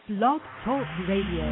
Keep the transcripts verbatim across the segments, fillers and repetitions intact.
Blog Talk Radio.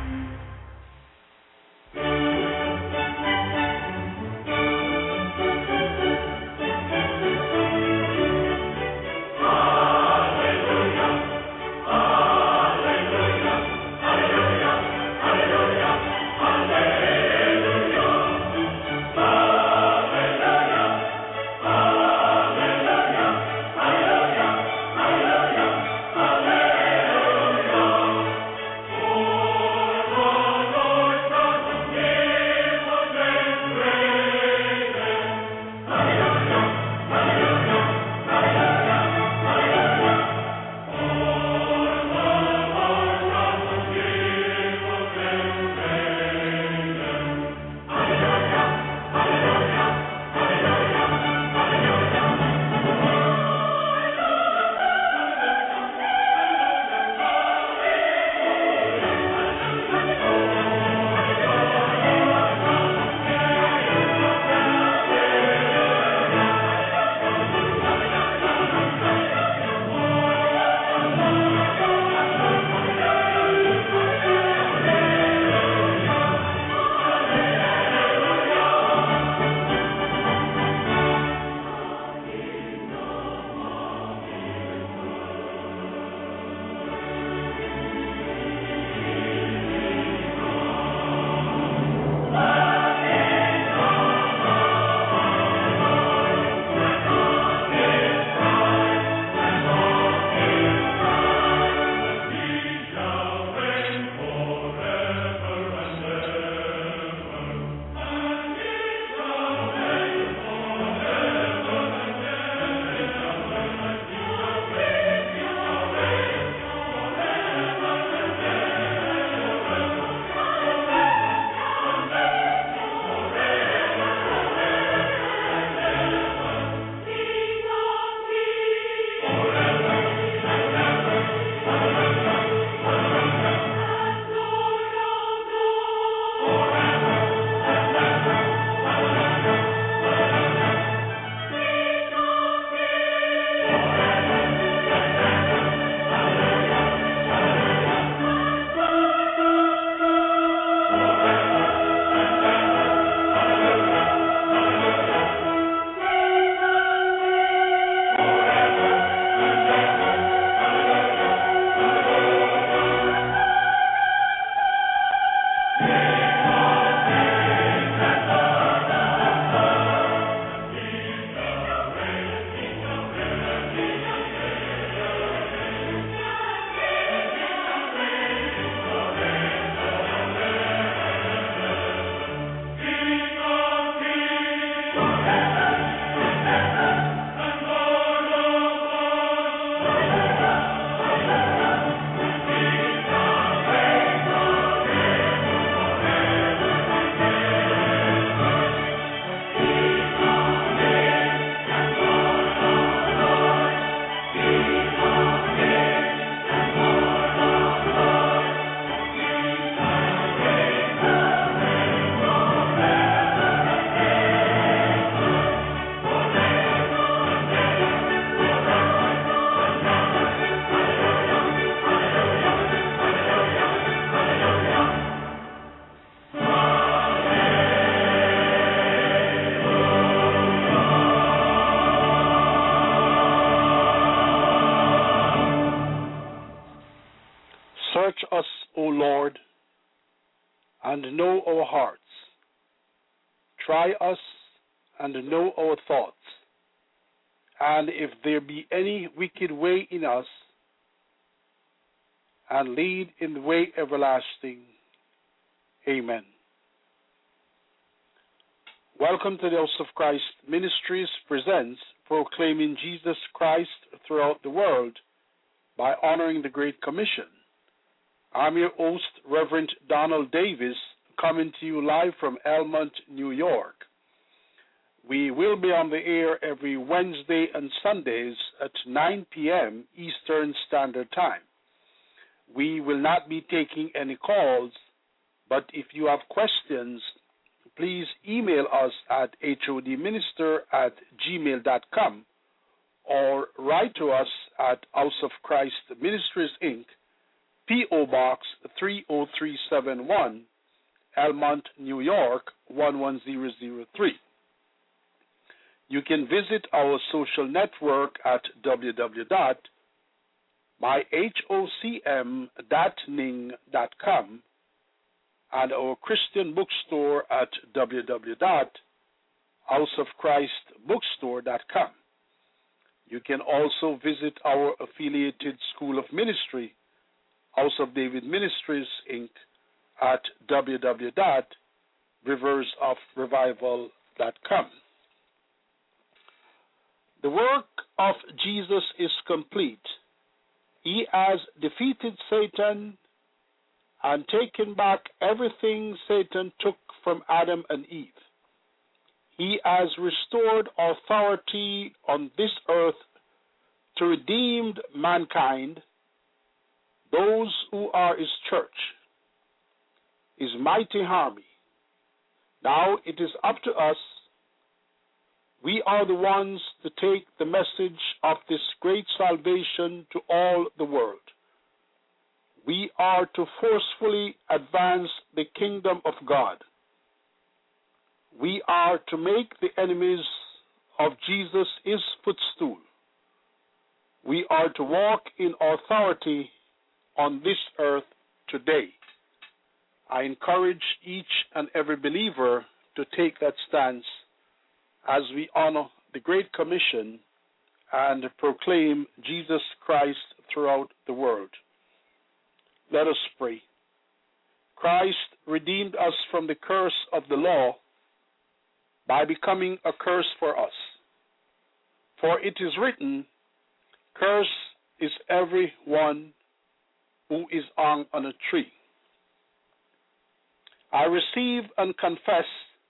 Search us, O Lord, and know our hearts. Try us and know our thoughts. And if there be any wicked way in us, and lead in the way everlasting. Amen. Welcome to the House of Christ Ministries presents Proclaiming Jesus Christ Throughout the World by Honoring the Great Commission. I'm your host, Reverend Donald Davis, coming to you live from Elmont, New York. We will be on the air every Wednesday and Sundays at nine p.m. Eastern Standard Time. We will not be taking any calls, but if you have questions, please email us at hodminister at gmail dot com or write to us at House of Christ Ministries, Incorporated, P O. Box three oh three seven one, Elmont, New York one one zero zero three. You can visit our social network at w w w dot my hocm dot ning dot com and our Christian bookstore at w w w dot house of christ bookstore dot com. You can also visit our affiliated School of Ministry, House of David Ministries, Incorporated, at w w w dot rivers of revival dot com. The work of Jesus is complete. He has defeated Satan and taken back everything Satan took from Adam and Eve. He has restored authority on this earth to redeem mankind, those who are his church, his mighty army. Now it is up to us. We are the ones to take the message of this great salvation to all the world. We are to forcefully advance the kingdom of God. We are to make the enemies of Jesus his footstool. We are to walk in authority on this earth today. I encourage each and every believer to take that stance as we honor the Great Commission and proclaim Jesus Christ throughout the world. Let us pray. Christ redeemed us from the curse of the law by becoming a curse for us. For it is written, "Cursed is every one who is hung on a tree." I receive and confess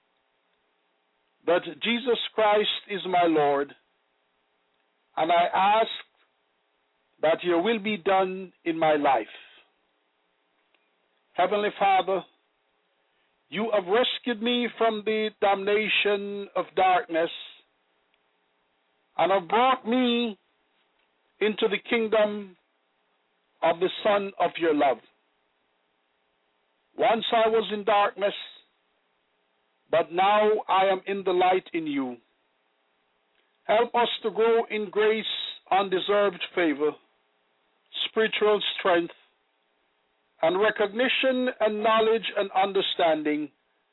that Jesus Christ is my Lord, and I ask that your will be done in my life. Heavenly Father, you have rescued me from the damnation of darkness and have brought me into the kingdom of the Son of your love. Once I was in darkness, but now I am in the light in you. Help us to grow in grace, undeserved favor, spiritual strength, and recognition and knowledge and understanding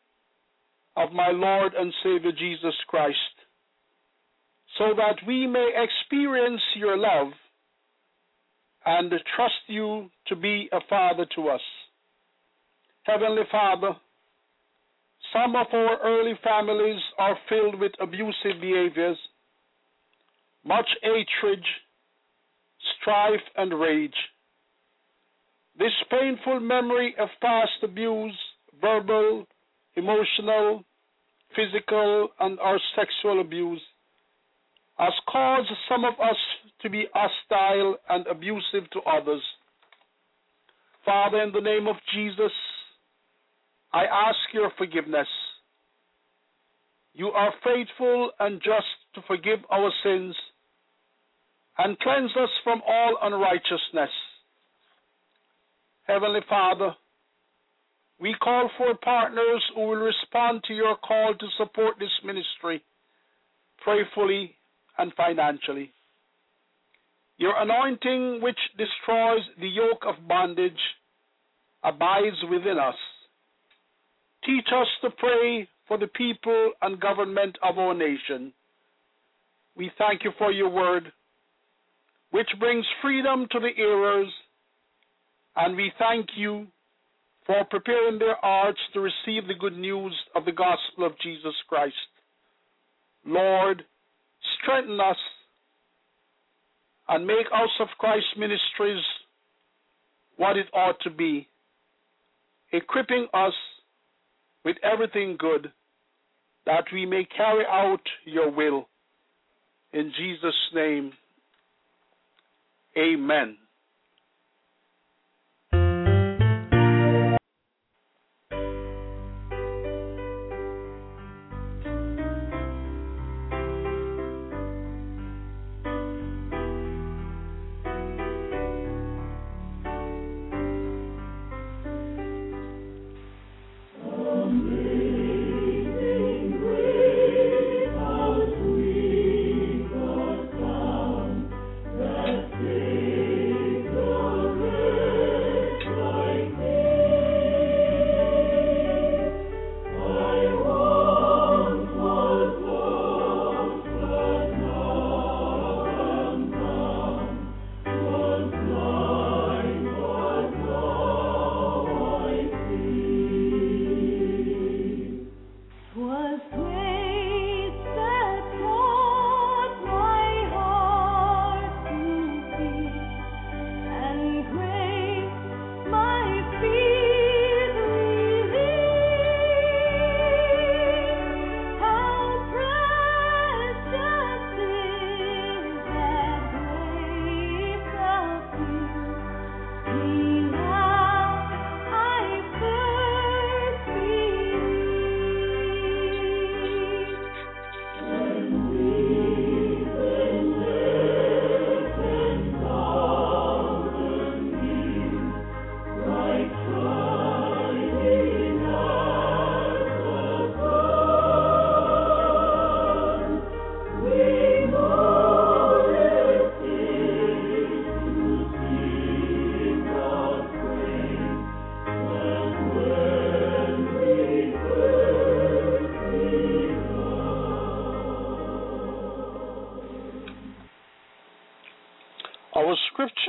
of my Lord and Savior Jesus Christ, so that we may experience your love and trust you to be a Father to us. Heavenly Father, some of our early families are filled with abusive behaviors, much hatred, strife, and rage. This painful memory of past abuse, verbal, emotional, physical, and or sexual abuse, has caused some of us to be hostile and abusive to others. Father, in the name of Jesus, I ask your forgiveness. You are faithful and just to forgive our sins and cleanse us from all unrighteousness. Heavenly Father, we call for partners who will respond to your call to support this ministry prayerfully and financially. Your anointing, which destroys the yoke of bondage, abides within us. Teach us to pray for the people and government of our nation. We thank you for your word, which brings freedom to the hearers, and we thank you for preparing their hearts to receive the good news of the gospel of Jesus Christ. Lord, strengthen us and make House of Christ Ministries what it ought to be, equipping us with everything good that we may carry out your will. In Jesus' name, amen.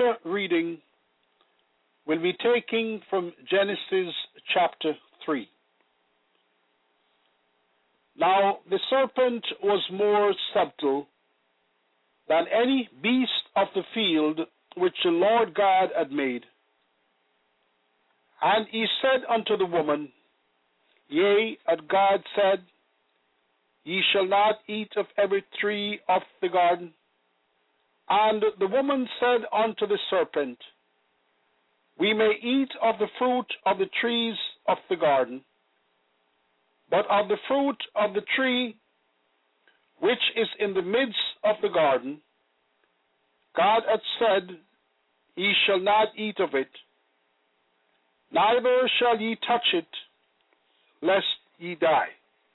scripture reading will be taken from Genesis chapter three. Now the serpent was more subtle than any beast of the field which the Lord God had made. And he said unto the woman, Yea, and God said, Ye shall not eat of every tree of the garden. And the woman said unto the serpent, We may eat of the fruit of the trees of the garden, but of the fruit of the tree which is in the midst of the garden, God hath said, Ye shall not eat of it, neither shall ye touch it, lest ye die.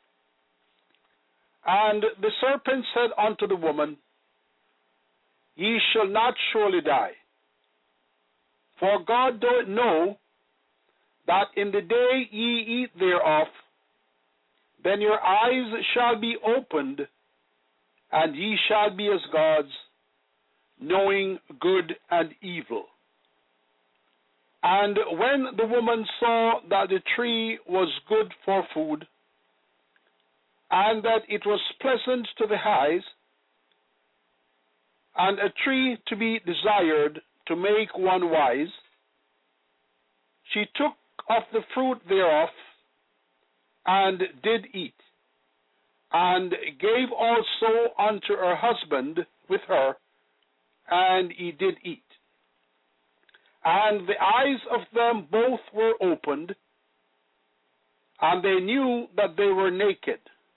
And the serpent said unto the woman, Ye shall not surely die. For God doth know that in the day ye eat thereof, then your eyes shall be opened, and ye shall be as gods, knowing good and evil. And when the woman saw that the tree was good for food, and that it was pleasant to the eyes, and a tree to be desired to make one wise, she took of the fruit thereof, and did eat, and gave also unto her husband with her, and he did eat. And the eyes of them both were opened, and they knew that they were naked.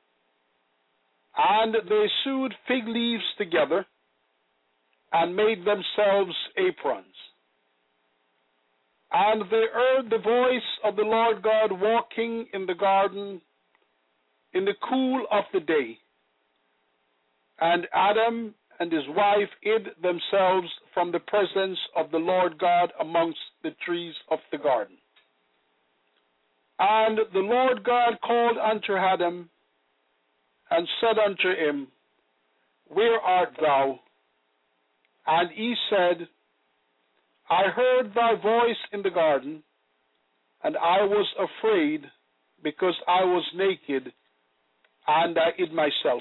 And they sewed fig leaves together, and made themselves aprons. And they heard the voice of the Lord God walking in the garden in the cool of the day. And Adam and his wife hid themselves from the presence of the Lord God amongst the trees of the garden. And the Lord God called unto Adam, and said unto him, Where art thou? And he said, I heard thy voice in the garden, and I was afraid, because I was naked, and I hid myself.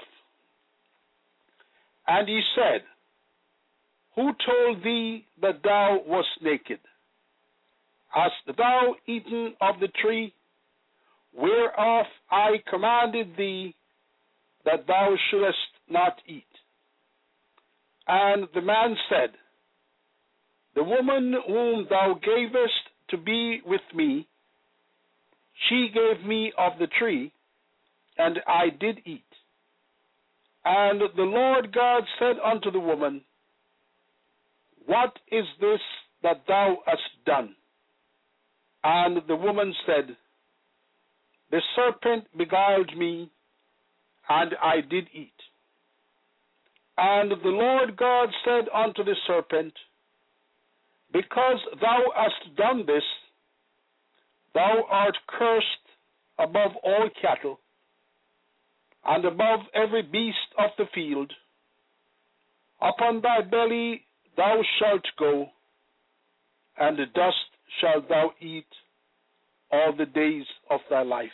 And he said, Who told thee that thou wast naked? Hast thou eaten of the tree, whereof I commanded thee that thou shouldest not eat? And the man said, The woman whom thou gavest to be with me, she gave me of the tree, and I did eat. And the Lord God said unto the woman, What is this that thou hast done? And the woman said, The serpent beguiled me, and I did eat. And the Lord God said unto the serpent, Because thou hast done this, thou art cursed above all cattle, and above every beast of the field. Upon thy belly thou shalt go, and the dust shalt thou eat all the days of thy life.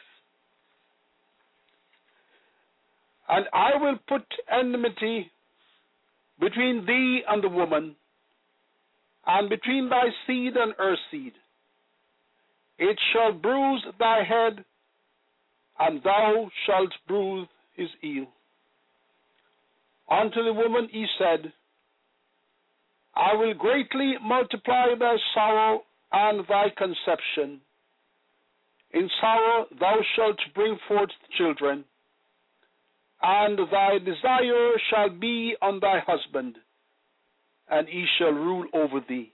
And I will put enmity between thee and the woman, and between thy seed and her seed. It shall bruise thy head, and thou shalt bruise his heel. Unto the woman he said, I will greatly multiply thy sorrow and thy conception. In sorrow thou shalt bring forth children, and thy desire shall be on thy husband, and he shall rule over thee.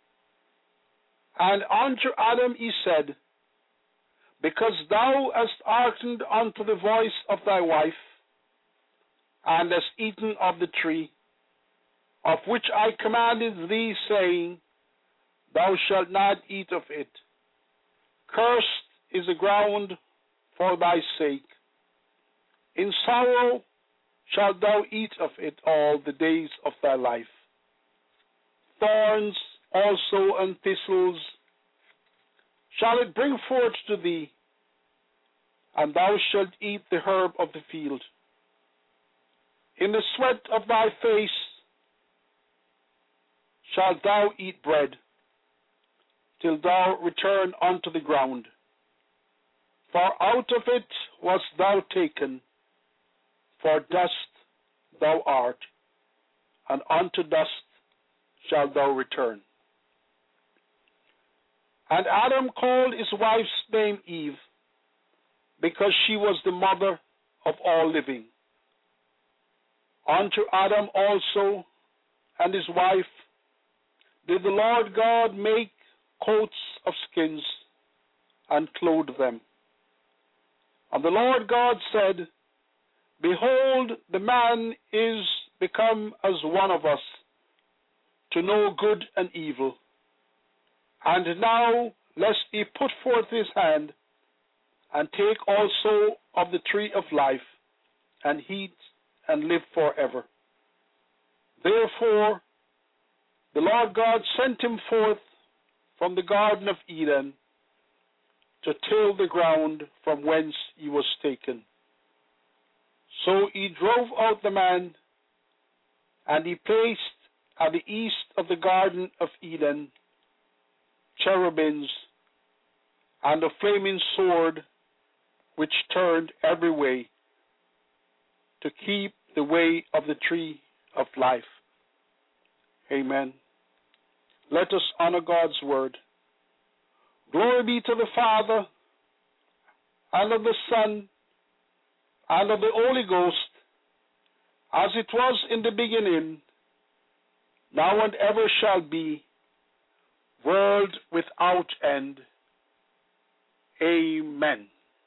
And unto Adam he said, Because thou hast hearkened unto the voice of thy wife, and hast eaten of the tree, of which I commanded thee, saying, Thou shalt not eat of it. Cursed is the ground for thy sake. In sorrow shalt thou eat of it all the days of thy life. Thorns also and thistles shall it bring forth to thee, and thou shalt eat the herb of the field. In the sweat of thy face shalt thou eat bread, till thou return unto the ground. For out of it wast thou taken, for dust thou art, and unto dust shalt thou return. And Adam called his wife's name Eve, because she was the mother of all living. Unto Adam also and his wife did the Lord God make coats of skins, and clothe them. And the Lord God said, Behold, the man is become as one of us, to know good and evil. And now, lest he put forth his hand, and take also of the tree of life, and eat and live forever. Therefore, the Lord God sent him forth from the Garden of Eden to till the ground from whence he was taken. So he drove out the man, and he placed at the east of the Garden of Eden cherubims and a flaming sword which turned every way, to keep the way of the tree of life. Amen. Let us honor God's word. Glory be to the Father, and of the Son, and of the Holy Ghost, as it was in the beginning, now and ever shall be, world without end. Amen.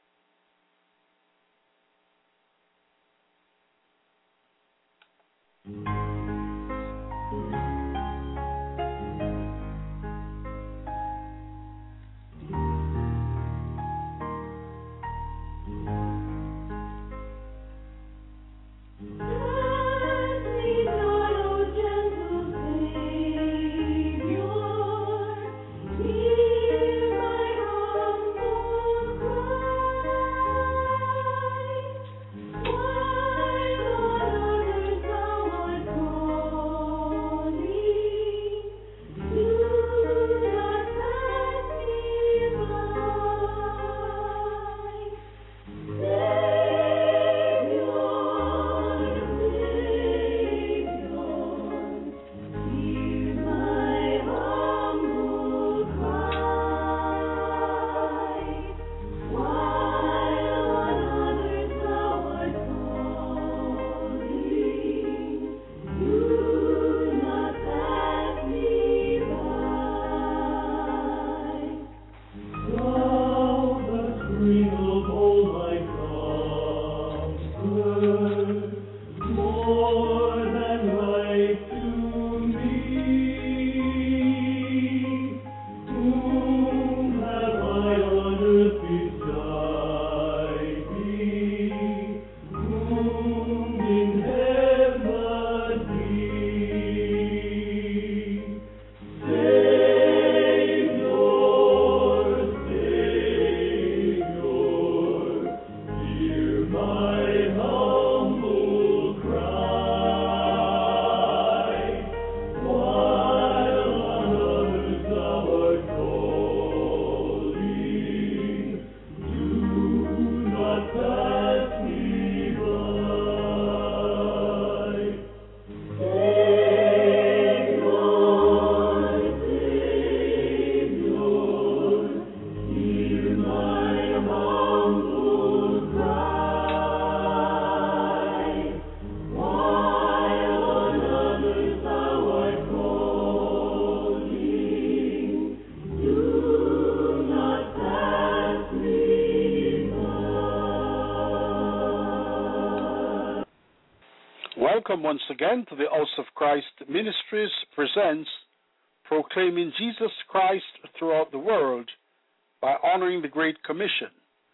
Welcome once again to the House of Christ Ministries presents Proclaiming Jesus Christ Throughout the World by Honoring the Great Commission.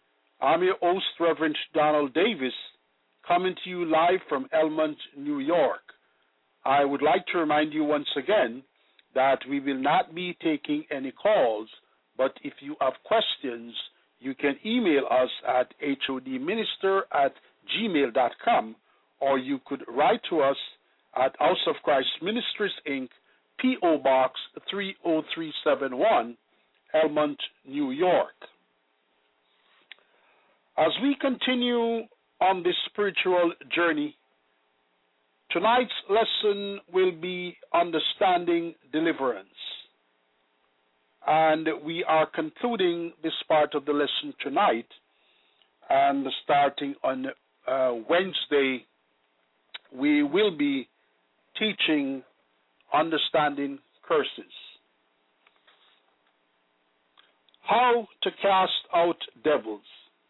I'm your host, Reverend Donald Davis, coming to you live from Elmont, New York. I would like to remind you once again that we will not be taking any calls, but if you have questions, you can email us at hodminister at gmail dot com, or you could write to us at House of Christ Ministries, Incorporated, P O. Box three oh three seven one, Elmont, New York. As we continue on this spiritual journey, tonight's lesson will be Understanding Deliverance. And we are concluding this part of the lesson tonight, and starting on uh, Wednesday, we will be teaching Understanding Curses. How to cast out devils.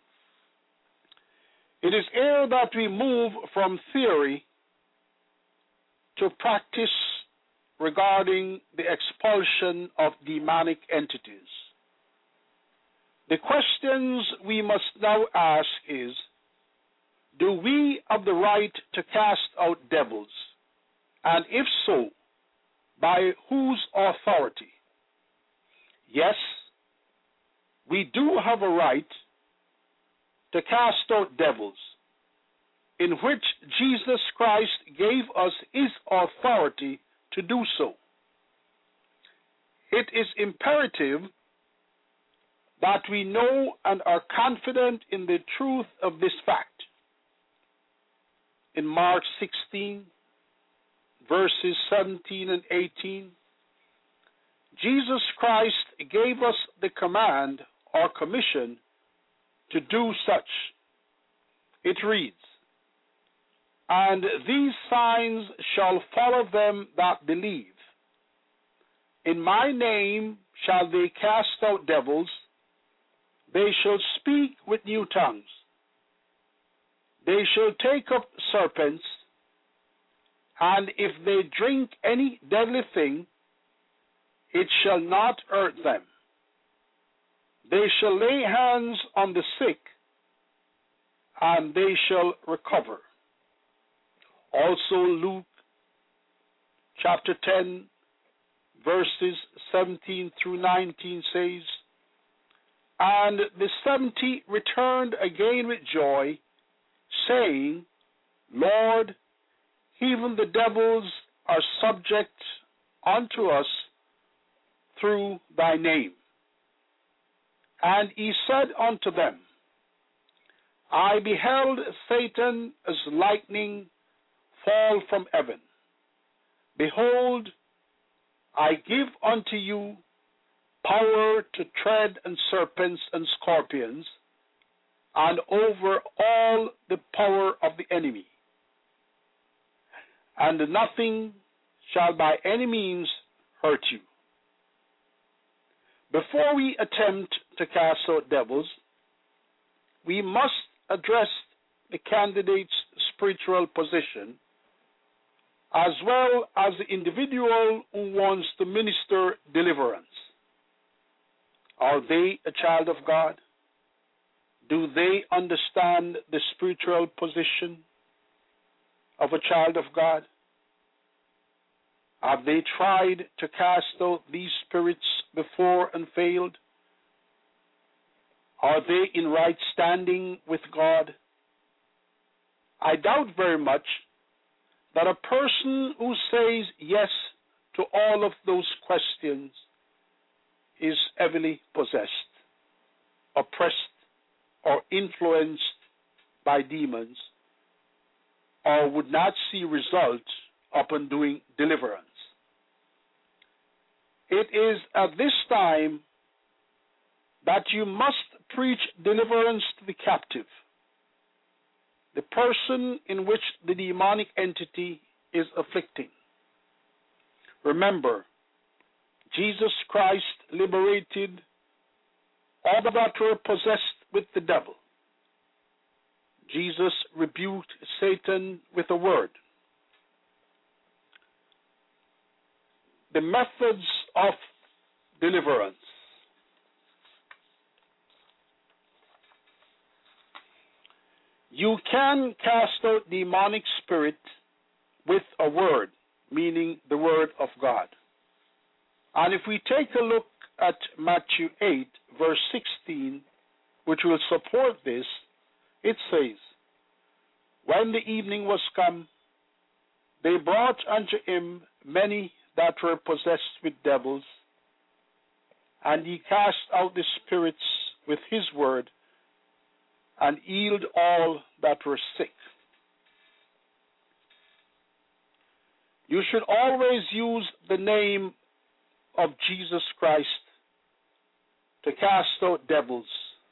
It is here that we move from theory to practice regarding the expulsion of demonic entities. The questions we must now ask is, do we have the right to cast out devils? And if so, by whose authority? Yes, we do have a right to cast out devils, in which Jesus Christ gave us his authority to do so. It is imperative that we know and are confident in the truth of this fact. In Mark sixteen, verses seventeen and eighteen, Jesus Christ gave us the command or commission to do such. It reads, "And these signs shall follow them that believe. In my name shall they cast out devils. They shall speak with new tongues. They shall take up serpents. And if they drink any deadly thing, it shall not hurt them. They shall lay hands on the sick, and they shall recover." Also Luke chapter ten, verses seventeen through nineteen says, "And the seventy returned again with joy, saying, Lord, even the devils are subject unto us through thy name. And he said unto them, I beheld Satan as lightning fall from heaven. Behold, I give unto you power to tread on serpents and scorpions, and over all the power of the enemy, and nothing shall by any means hurt you." Before we attempt to cast out devils, we must address the candidate's spiritual position, as well as the individual who wants to minister deliverance. Are they a child of God? Do they understand the spiritual position of a child of God? Have they tried to cast out these spirits before and failed? Are they in right standing with God? I doubt very much that a person who says yes to all of those questions is heavily possessed, oppressed, or influenced by demons, or would not see results upon doing deliverance. It is at this time that you must preach deliverance to the captive, the person in which the demonic entity is afflicting. Remember, Jesus Christ liberated all that were possessed with the devil. Jesus rebuked Satan with a word. The methods of deliverance. You can cast out demonic spirit with a word, meaning the word of God. And if we take a look at Matthew eight, verse sixteen, which will support this, it says, when the evening was come, they brought unto him many that were possessed with devils, and he cast out the spirits with his word, and healed all that were sick. You should always use the name of Jesus Christ to cast out devils.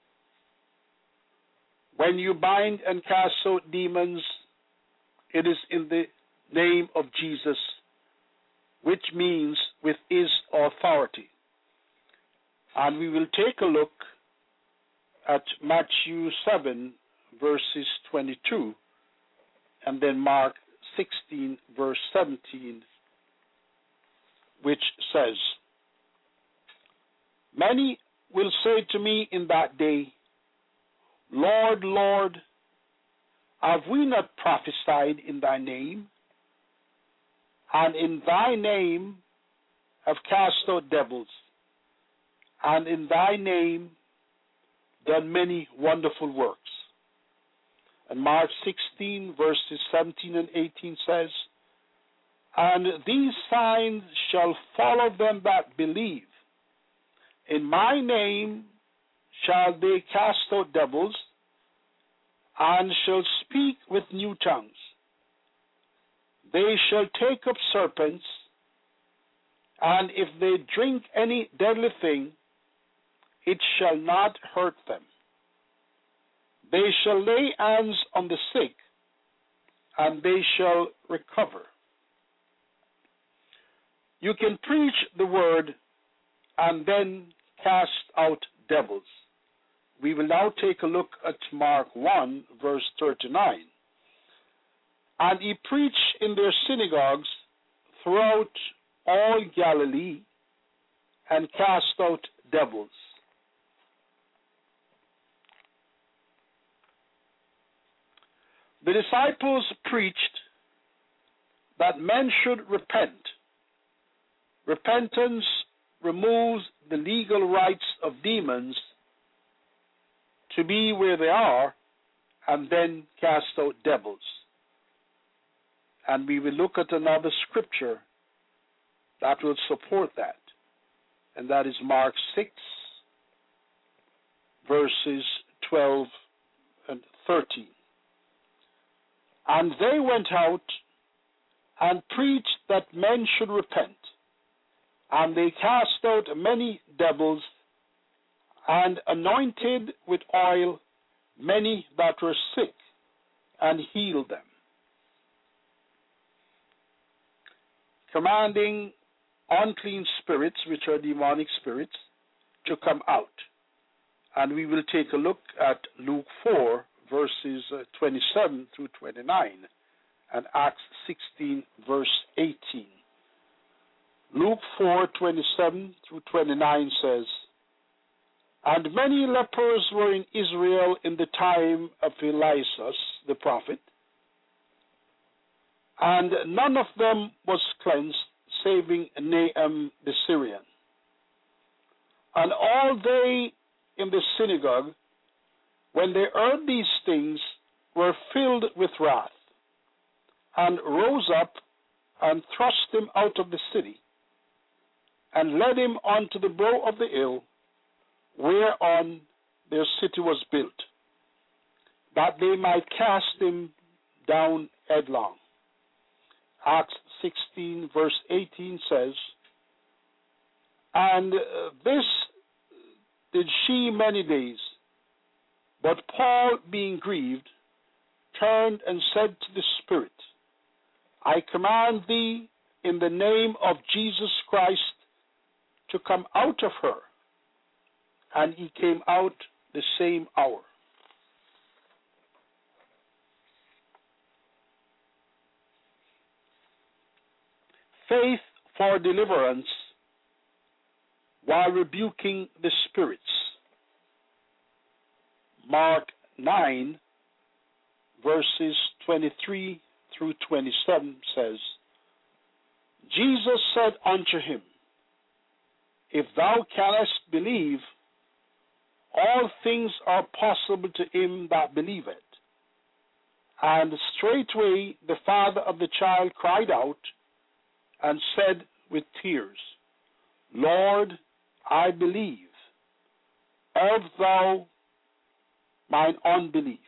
When you bind and cast out demons, it is in the name of Jesus, which means with his authority. And we will take a look at Matthew seven, verses twenty-two, and then Mark sixteen, verse seventeen, which says, many will say to me in that day, Lord, Lord, have we not prophesied in thy name? And in thy name have cast out devils, and in thy name done many wonderful works. And Mark sixteen, verses seventeen and eighteen says, and these signs shall follow them that believe. In my name shall they cast out devils, and shall speak with new tongues. They shall take up serpents, and if they drink any deadly thing, it shall not hurt them. They shall lay hands on the sick, and they shall recover. You can preach the word and then cast out devils. We will now take a look at Mark one, verse thirty-nine. And he preached in their synagogues throughout all Galilee, and cast out devils. The disciples preached that men should repent. Repentance removes the legal rights of demons to be where they are, and then cast out devils. And we will look at another scripture that will support that, and that is Mark six, verses twelve and thirteen. And they went out and preached that men should repent, and they cast out many devils, and anointed with oil many that were sick, and healed them, commanding unclean spirits, which are demonic spirits, to come out. And we will take a look at Luke four, verses twenty-seven through twenty-nine, and Acts sixteen, verse eighteen. Luke four, twenty-seven through twenty-nine says, and many lepers were in Israel in the time of Elias the prophet, and none of them was cleansed, saving Naaman the Syrian. And all they in the synagogue, when they heard these things, were filled with wrath, and rose up and thrust him out of the city, and led him unto the brow of the hill, whereon their city was built, that they might cast him down headlong. Acts sixteen, verse eighteen says, and this did she many days, but Paul, being grieved, turned and said to the Spirit, I command thee in the name of Jesus Christ to come out of her. And he came out the same hour. Faith for deliverance while rebuking the spirits. Mark nine, verses twenty-three through twenty-seven says, Jesus said unto him, if thou canst believe, all things are possible to him that believeth. And straightway the father of the child cried out and said with tears, Lord, I believe. Help thou mine unbelief.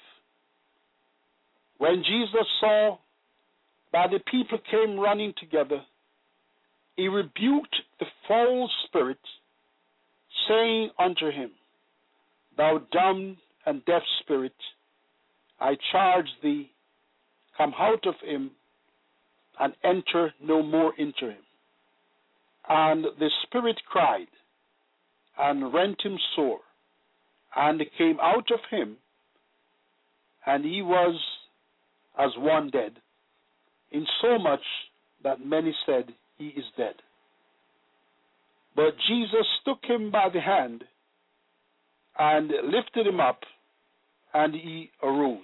When Jesus saw that the people came running together, he rebuked the foul spirit, saying unto him, Thou dumb and deaf spirit, I charge thee, come out of him, and enter no more into him. And the spirit cried, and rent him sore, and came out of him, and he was as one dead, insomuch that many said, He is dead. But Jesus took him by the hand, and lifted him up, and he arose.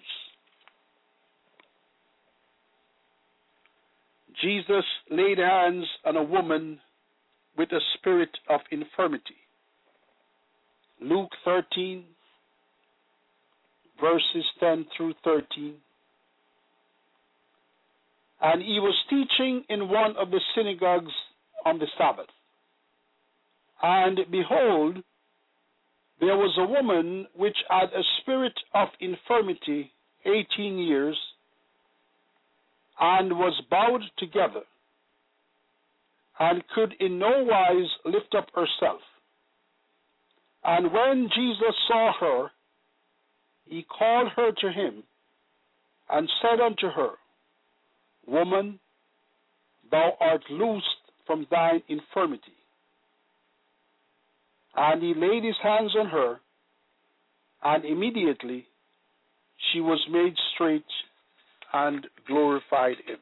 Jesus laid hands on a woman with a spirit of infirmity. Luke thirteen, verses ten through thirteen. And he was teaching in one of the synagogues on the Sabbath. And behold, there was a woman which had a spirit of infirmity eighteen years, and was bowed together, and could in no wise lift up herself. And when Jesus saw her, he called her to him, and said unto her, Woman, thou art loosed from thine infirmity. And he laid his hands on her, and immediately she was made straight and glorified him.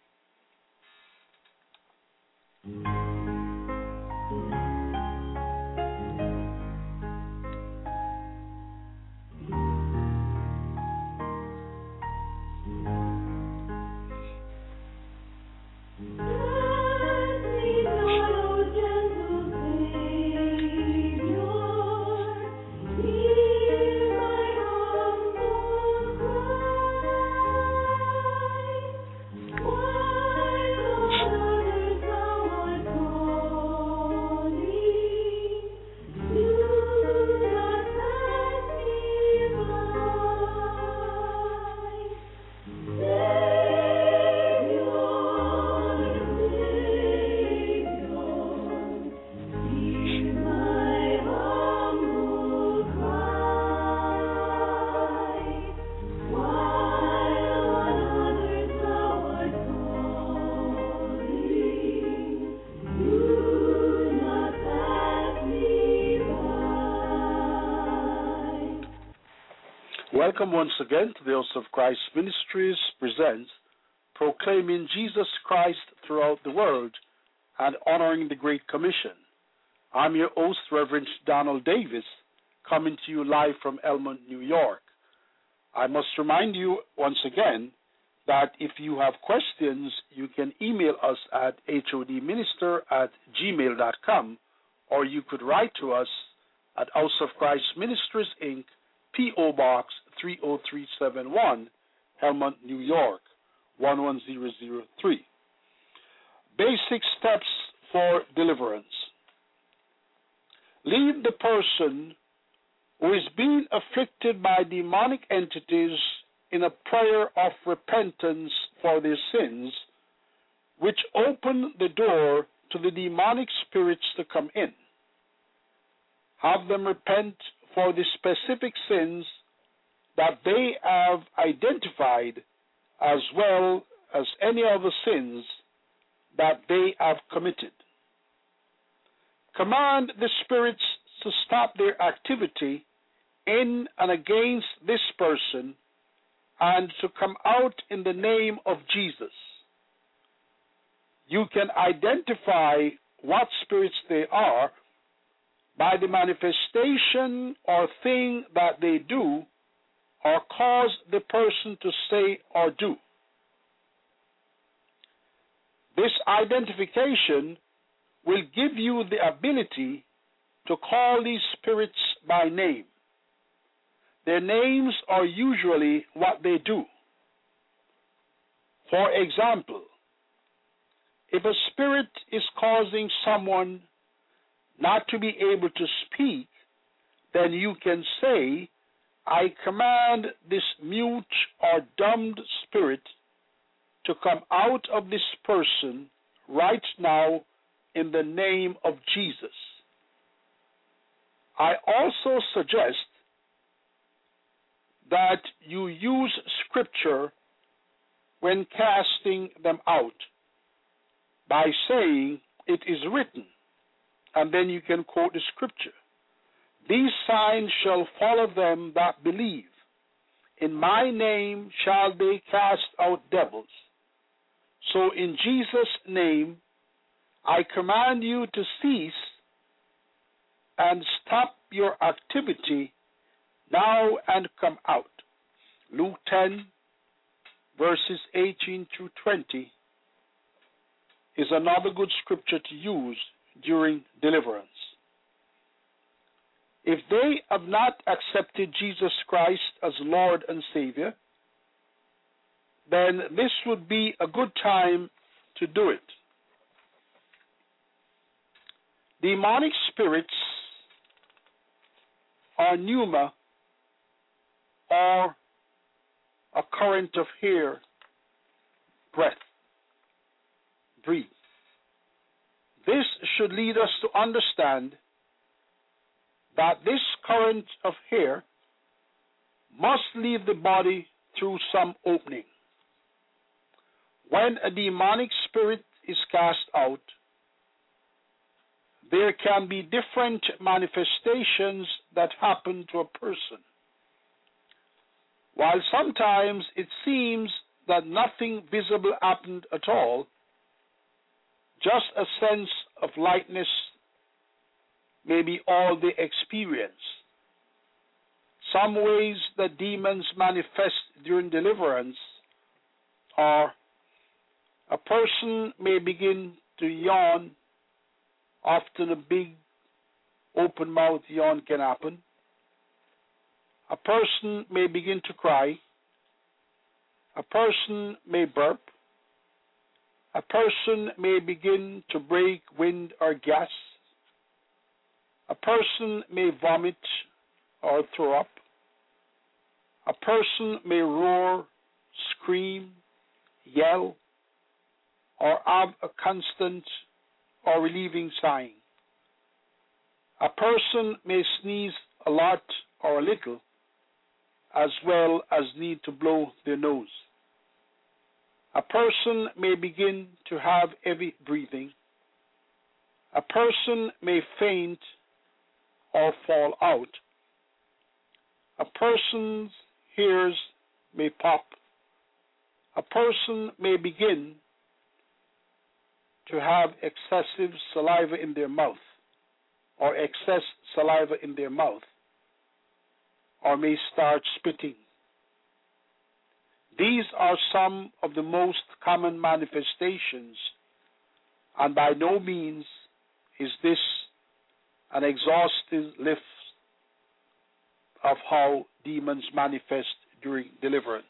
Welcome once again to the House of Christ Ministries presents Proclaiming Jesus Christ Throughout the World and Honoring the Great Commission. I'm your host, Reverend Donald Davis, coming to you live from Elmont, New York. I must remind you once again that if you have questions, you can email us at hodminister at gmail dot com, or you could write to us at House of Christ Ministries, Incorporated, P O Box three oh three seven one, Elmont, New York, one one zero zero three. Basic steps for deliverance. Lead the person who is being afflicted by demonic entities in a prayer of repentance for their sins, which open the door to the demonic spirits to come in. Have them repent for the specific sins that they have identified, as well as any other sins that they have committed. Command the spirits to stop their activity in and against this person and to come out in the name of Jesus. You can identify what spirits they are by the manifestation or thing that they do or cause the person to say or do. This identification will give you the ability to call these spirits by name. Their names are usually what they do. For example, if a spirit is causing someone not to be able to speak, then you can say, I command this mute or dumbed spirit to come out of this person right now in the name of Jesus. I also suggest that you use scripture when casting them out by saying, it is written, and then you can quote the scripture. These signs shall follow them that believe. In my name shall they cast out devils. So in Jesus' name, I command you to cease and stop your activity now and come out. Luke ten, verses eighteen through twenty is another good scripture to use during deliverance. If they have not accepted Jesus Christ as Lord and Savior, then this would be a good time to do it. Demonic spirits are pneuma, or a current of air, breath, breathe. This should lead us to understand that this current of air must leave the body through some opening. When a demonic spirit is cast out, there can be different manifestations that happen to a person. While sometimes it seems that nothing visible happened at all, just a sense of lightness may be all they experience. Some ways that demons manifest during deliverance are: a person may begin to yawn. Often a big open mouth yawn can happen. A person may begin to cry. A person may burp. A person may begin to break wind or gas. A person may vomit or throw up. A person may roar, scream, yell, or have a constant or relieving sighing. A person may sneeze a lot or a little, as well as need to blow their nose. A person may begin to have heavy breathing. A person may faint or fall out. A person's ears may pop. A person may begin to have excessive saliva in their mouth, or excess saliva in their mouth, or may start spitting. These are some of the most common manifestations, and by no means is this an exhaustive list of how demons manifest during deliverance.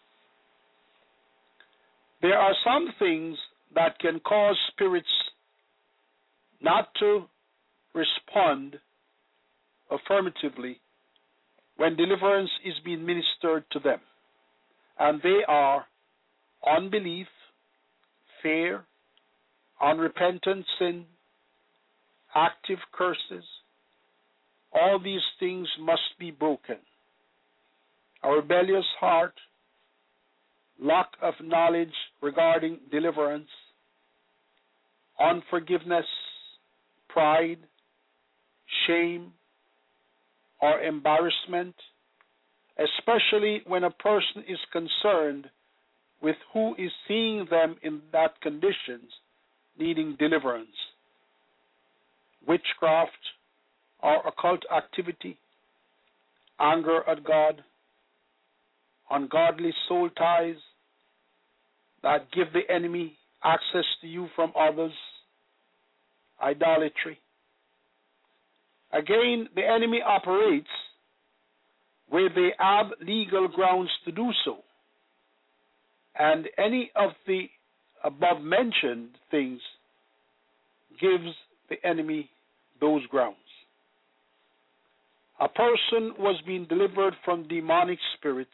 There are some things that can cause spirits not to respond affirmatively when deliverance is being ministered to them. And they are unbelief, fear, unrepentant sin, active curses. All these things must be broken. A rebellious heart, lack of knowledge regarding deliverance, unforgiveness, pride, shame, or embarrassment, especially when a person is concerned with who is seeing them in that condition, needing deliverance. Witchcraft or occult activity, anger at God, ungodly soul ties that give the enemy access to you from others, idolatry. Again, the enemy operates where they have legal grounds to do so, and any of the above-mentioned things gives the enemy those grounds. A person who has been delivered from demonic spirits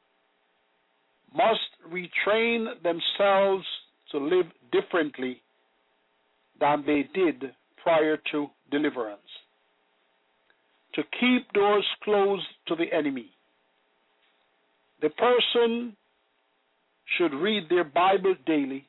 must retrain themselves to live differently than they did prior to deliverance, to keep doors closed to the enemy. The person should read their Bible daily,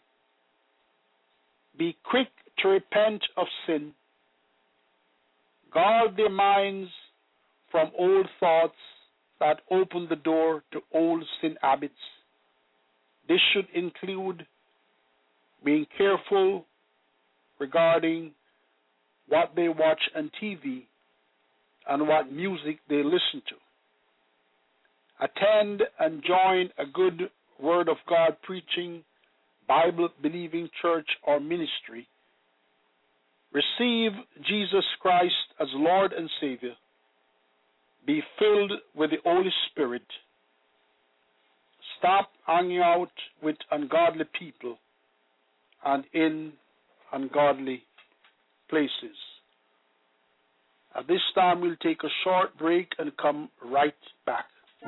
be quick to repent of sin, guard their minds from old thoughts that open the door to old sin habits. This should include being careful regarding what they watch on T V and what music they listen to. Attend and join a good Word of God preaching, Bible-believing church or ministry. Receive Jesus Christ as Lord and Savior. Be filled with the Holy Spirit. Stop hanging out with ungodly people and in ungodly places. At this time, we'll take a short break and come right back.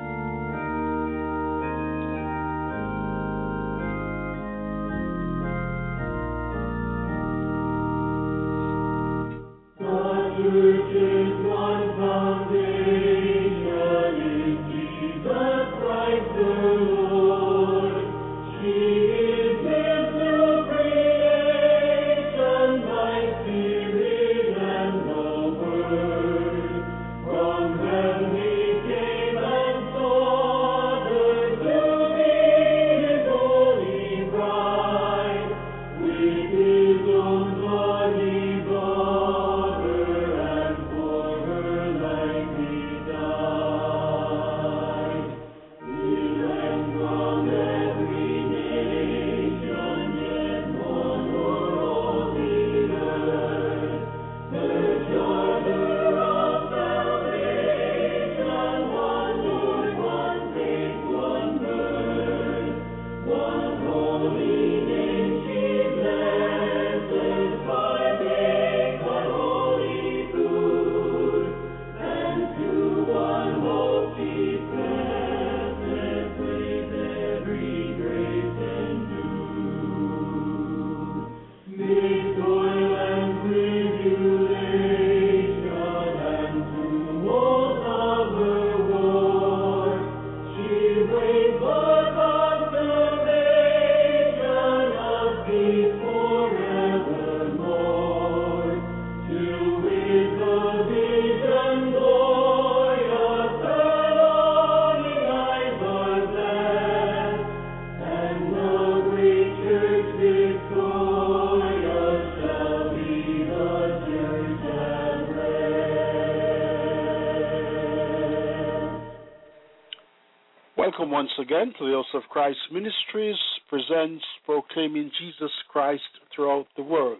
Welcome once again to the House of Christ Ministries presents Proclaiming Jesus Christ Throughout the World.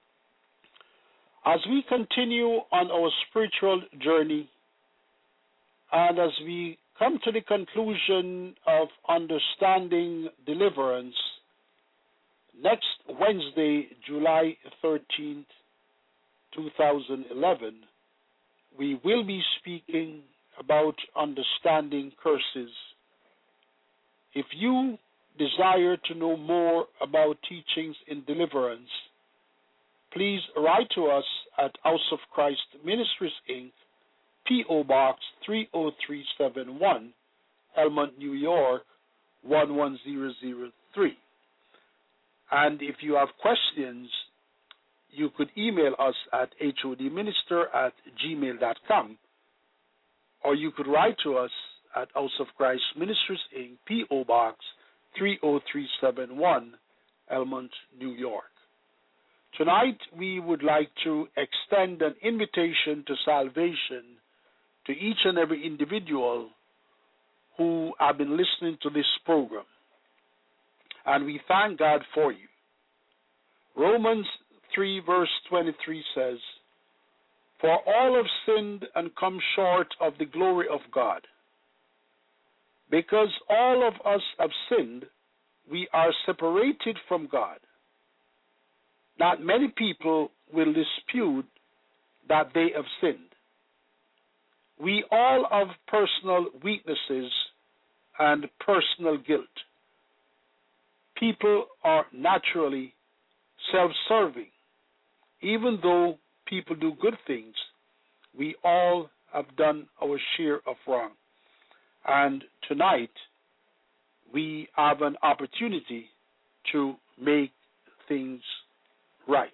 As we continue on our spiritual journey and as we come to the conclusion of understanding deliverance, next Wednesday, July thirteenth, two thousand eleven, we will be speaking about understanding curses. If you desire to know more about teachings in deliverance, please write to us at House of Christ Ministries, Incorporated, P O Box three oh three seven one, Elmont, New York, one one zero zero three. And if you have questions, you could email us at hodminister at gmail dot com, or you could write to us at House of Christ Ministries, Incorporated, P O Box three oh three seven one, Elmont, New York. Tonight, we would like to extend an invitation to salvation to each and every individual who have been listening to this program. And we thank God for you. Romans three, verse twenty-three says, "For all have sinned and come short of the glory of God." Because all of us have sinned, we are separated from God. Not many people will dispute that they have sinned. We all have personal weaknesses and personal guilt. People are naturally self-serving. Even though people do good things, we all have done our share of wrong. And tonight, we have an opportunity to make things right.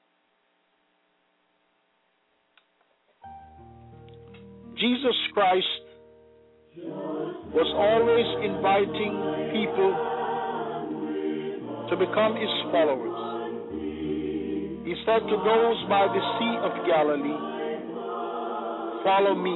Jesus Christ was always inviting people to become his followers. He said to those by the Sea of Galilee, "Follow me."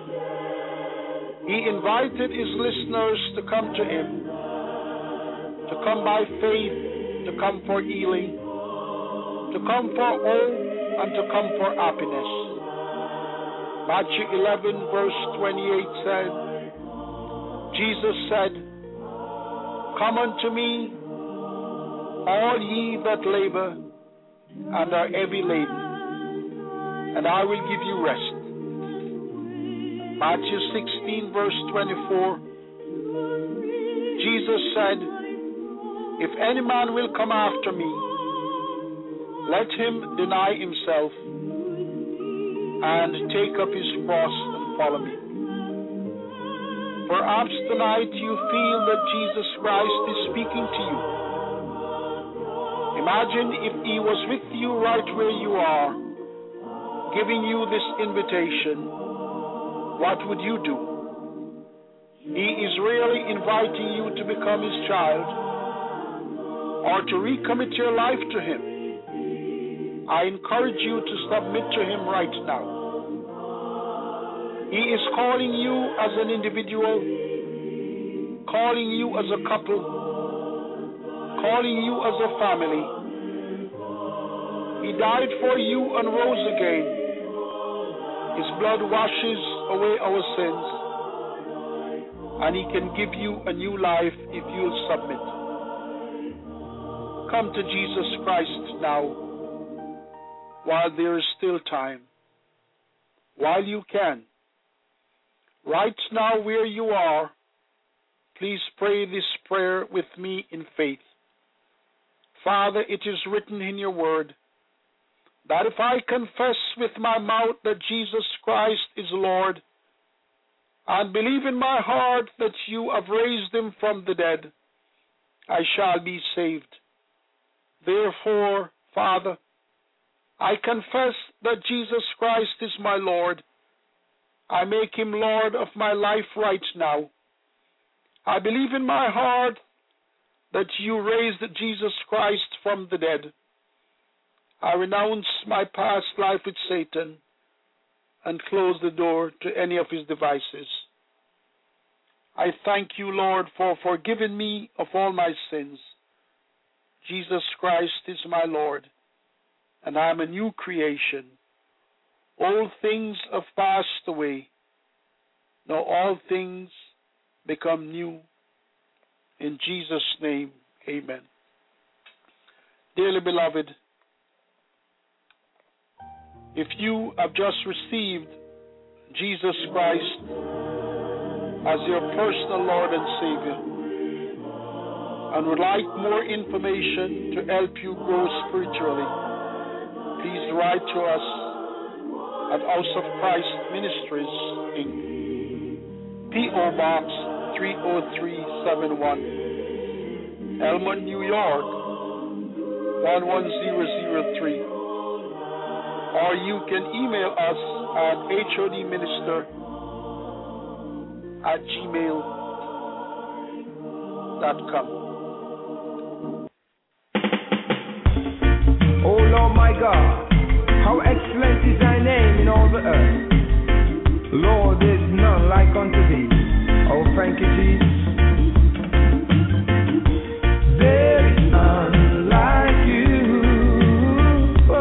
He invited his listeners to come to him, to come by faith, to come for healing, to come for hope, and to come for happiness. Matthew eleven, verse twenty-eight said, Jesus said, "Come unto me, all ye that labor and are heavy laden, and I will give you rest." Matthew sixteen, verse twenty-four, Jesus said, "If any man will come after me, let him deny himself and take up his cross and follow me." Perhaps tonight you feel that Jesus Christ is speaking to you. Imagine if he was with you right where you are, giving you this invitation. What would you do? He is really inviting you to become his child or to recommit your life to him. I encourage you to submit to him right now. He is calling you as an individual, calling you as a couple, calling you as a family. He died for you and rose again. His blood washes away our sins, and he can give you a new life if you'll submit. Come to Jesus Christ now, while there is still time, while you can. Right now where you are, please pray this prayer with me in faith. Father, it is written in your word that if I confess with my mouth that Jesus Christ is Lord and believe in my heart that you have raised him from the dead, I shall be saved. Therefore, Father, I confess that Jesus Christ is my Lord. I make him Lord of my life right now. I believe in my heart that you raised Jesus Christ from the dead. I renounce my past life with Satan and close the door to any of his devices. I thank you, Lord, for forgiving me of all my sins. Jesus Christ is my Lord, and I am a new creation. All things have passed away. Now all things become new. In Jesus' name, amen. Dearly beloved, if you have just received Jesus Christ as your personal Lord and Savior and would like more information to help you grow spiritually, please write to us at House of Christ Ministries, Incorporated. P O Box three oh three seven one, Elmont, New York one one zero zero three. Or you can email us at hodminister at gmail dot com. Oh Lord my God, how excellent is thy name in all the earth. Lord, there is none like unto thee. Oh, thank you, Jesus. There is none like you.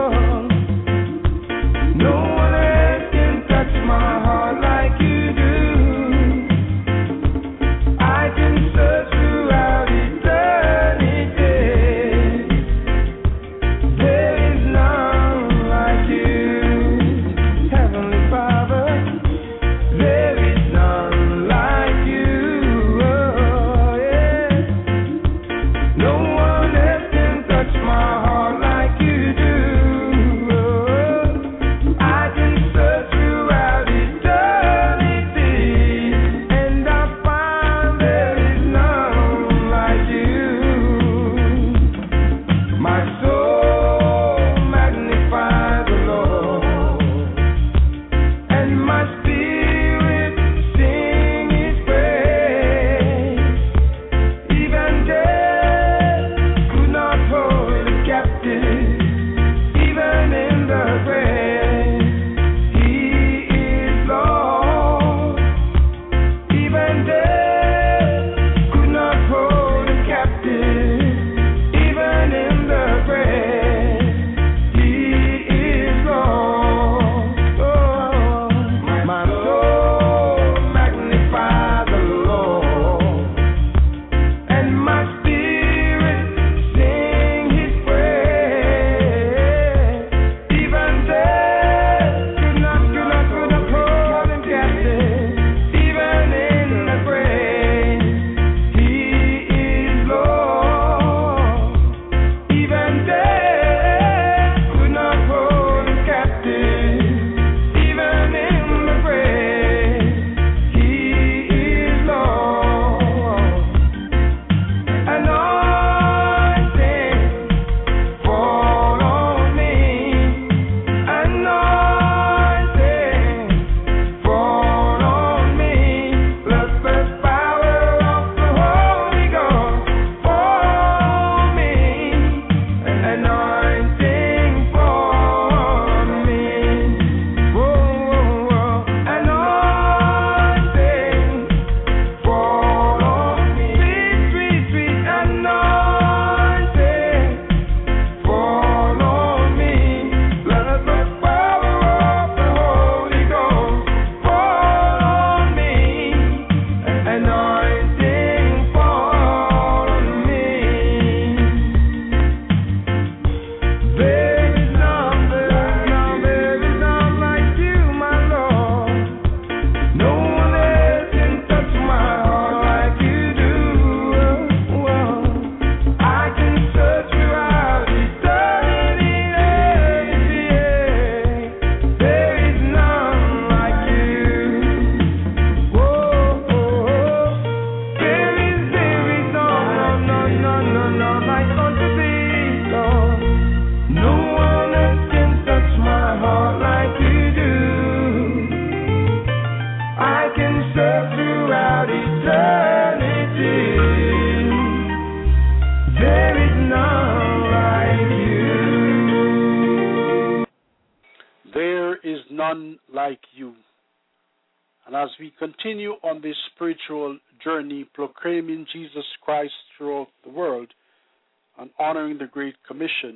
none like you. And as we continue on this spiritual journey, proclaiming Jesus Christ throughout the world and honoring the Great Commission,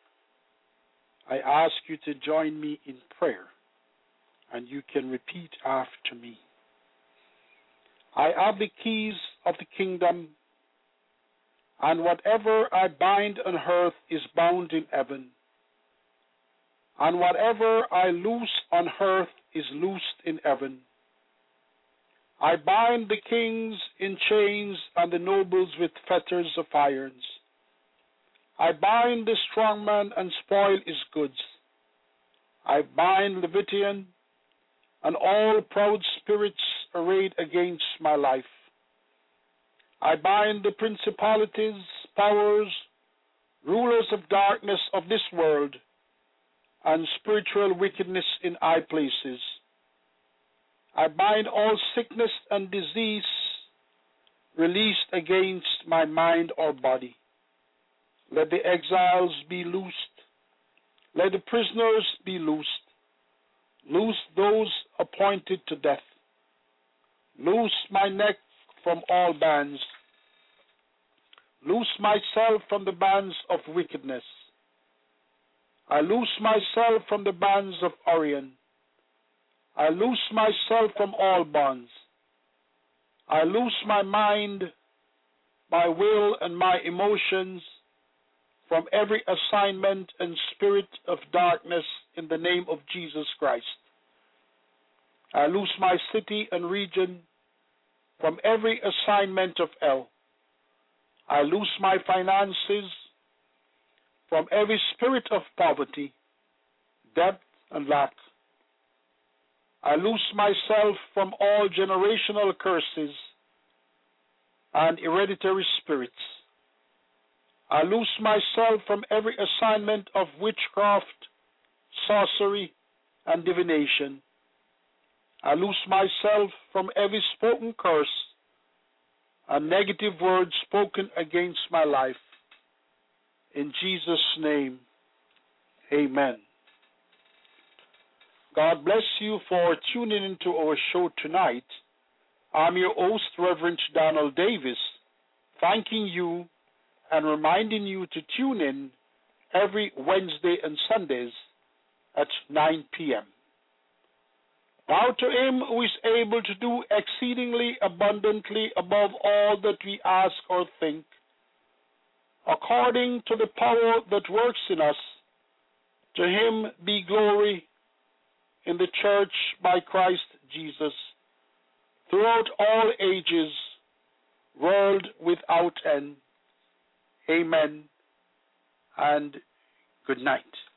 I ask you to join me in prayer, and you can repeat after me. I have the keys of the kingdom, and whatever I bind on earth is bound in heaven, and whatever I loose on earth is loosed in heaven. I bind the kings in chains and the nobles with fetters of irons. I bind the strong man and spoil his goods. I bind Leviathan and all proud spirits arrayed against my life. I bind the principalities, powers, rulers of darkness of this world, and spiritual wickedness in high places. I bind all sickness and disease released against my mind or body. Let the exiles be loosed. Let the prisoners be loosed. Loose those appointed to death. Loose my neck from all bands. Loose myself from the bands of wickedness. I loose myself from the bands of Orion. I loose myself from all bonds. I loose my mind, my will, and my emotions from every assignment and spirit of darkness in the name of Jesus Christ. I loose my city and region from every assignment of hell. I loose my finances from every spirit of poverty, debt, and lack. I loose myself from all generational curses and hereditary spirits. I loose myself from every assignment of witchcraft, sorcery, and divination. I loose myself from every spoken curse and negative word spoken against my life. In Jesus' name, amen. God bless you for tuning into our show tonight. I'm your host, Reverend Donald Davis, thanking you and reminding you to tune in every Wednesday and Sundays at nine p.m. Now to him who is able to do exceedingly abundantly above all that we ask or think, according to the power that works in us, to him be glory in the church by Christ Jesus, throughout all ages, world without end. Amen and good night.